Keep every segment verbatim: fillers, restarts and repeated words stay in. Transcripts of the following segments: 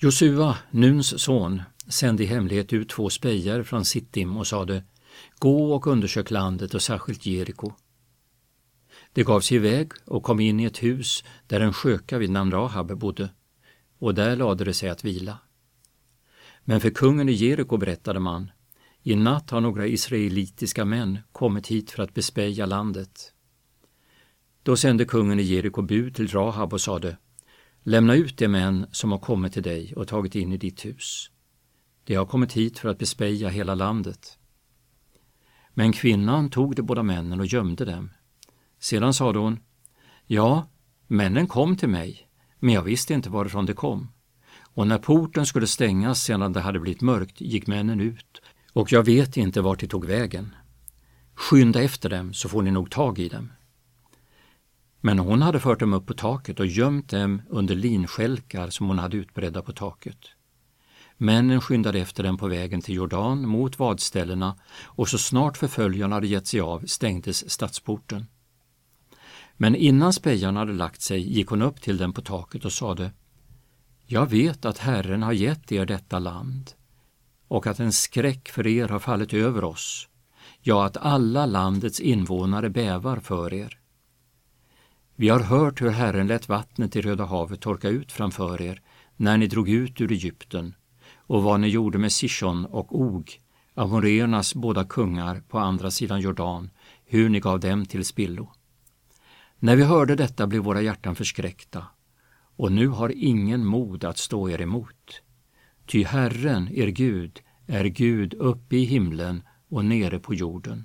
Josua, Nuns son, sände i hemlighet ut två spejar från Sittim och sade: Gå och undersök landet och särskilt Jeriko. De gav sig iväg och kom in i ett hus där en sköka vid namn Rahab bodde, och där lade det sig att vila. Men för kungen i Jeriko berättade man: I natt har några israelitiska män kommit hit för att bespeja landet. Då sände kungen i Jeriko bud till Rahab och sade: Lämna ut de män som har kommit till dig och tagit in i ditt hus. De har kommit hit för att bespeja hela landet. Men kvinnan tog de båda männen och gömde dem. Sedan sade hon: Ja, männen kom till mig, men jag visste inte varifrån de kom. Och när porten skulle stängas sedan det hade blivit mörkt gick männen ut, och jag vet inte vart de tog vägen. Skynda efter dem så får ni nog tag i dem. Men hon hade fört dem upp på taket och gömt dem under linskälkar som hon hade utbredda på taket. Männen skyndade efter dem på vägen till Jordan mot vadställena, och så snart förföljarna hade gett sig av stängdes stadsporten. Men innan spejarna hade lagt sig gick hon upp till dem på taket och sade: Jag vet att Herren har gett er detta land, och att en skräck för er har fallit över oss, ja, att alla landets invånare bävar för er. Vi har hört hur Herren lät vattnet i Röda havet torka ut framför er när ni drog ut ur Egypten, och vad ni gjorde med Sishon och Og, amorreernas båda kungar på andra sidan Jordan, hur ni gav dem till spillo. När vi hörde detta blev våra hjärtan förskräckta, och nu har ingen mod att stå er emot. Ty Herren, er Gud, är Gud uppe i himlen och nere på jorden.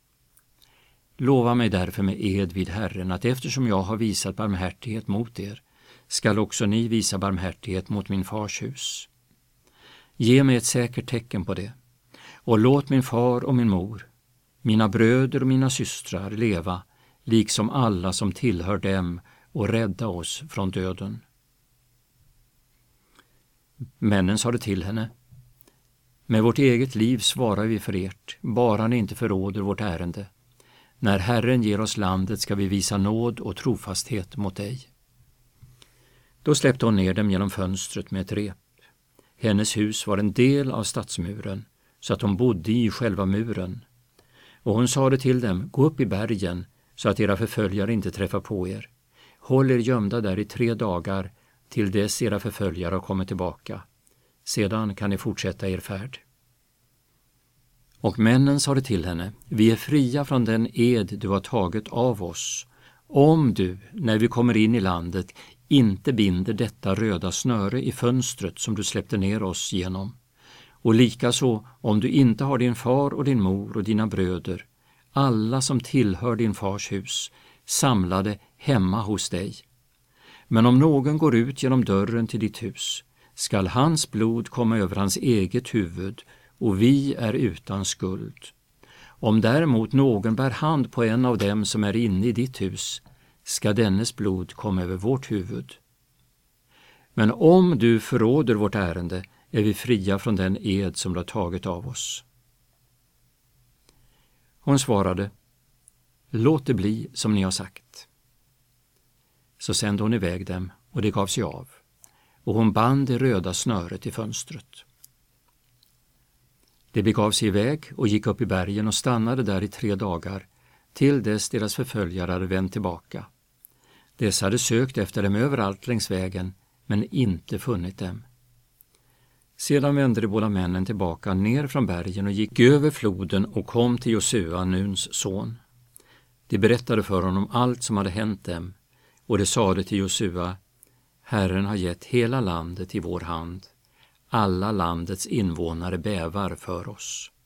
Lova mig därför med ed vid Herren att eftersom jag har visat barmhärtighet mot er, skall också ni visa barmhärtighet mot min fars hus. Ge mig ett säkert tecken på det, och låt min far och min mor, mina bröder och mina systrar leva, liksom alla som tillhör dem, och rädda oss från döden. Männen sade till henne: Med vårt eget liv svarar vi för ert, bara ni inte förråder vårt ärende. När Herren ger oss landet ska vi visa nåd och trofasthet mot dig. Då släppte hon ner dem genom fönstret med ett rep. Hennes hus var en del av stadsmuren, så att hon bodde i själva muren. Och hon sade till dem: Gå upp i bergen, så att era förföljare inte träffar på er. Håll er gömda där i tre dagar, till dess era förföljare har kommit tillbaka. Sedan kan ni fortsätta er färd. Och männen sade till henne: Vi är fria från den ed du har tagit av oss, om du, när vi kommer in i landet, inte binder detta röda snöre i fönstret som du släppte ner oss genom. Och likaså om du inte har din far och din mor och dina bröder, alla som tillhör din fars hus, samlade hemma hos dig. Men om någon går ut genom dörren till ditt hus, skall hans blod komma över hans eget huvud, och vi är utan skuld. Om däremot någon bär hand på en av dem som är inne i ditt hus, ska dennes blod komma över vårt huvud. Men om du förråder vårt ärende, är vi fria från den ed som du har tagit av oss. Hon svarade: Låt det bli som ni har sagt. Så sände hon iväg dem, och det gav sig av, och hon band det röda snöret i fönstret. De begav sig iväg och gick upp i bergen och stannade där i tre dagar, till dess deras förföljare hade vänt tillbaka. Dessa hade sökt efter dem överallt längs vägen, men inte funnit dem. Sedan vände de båda männen tillbaka ner från bergen och gick över floden och kom till Josua, Nuns son. De berättade för honom allt som hade hänt dem, och de sade till Josua: Herren har gett hela landet i vår hand. Alla landets invånare bävar för oss.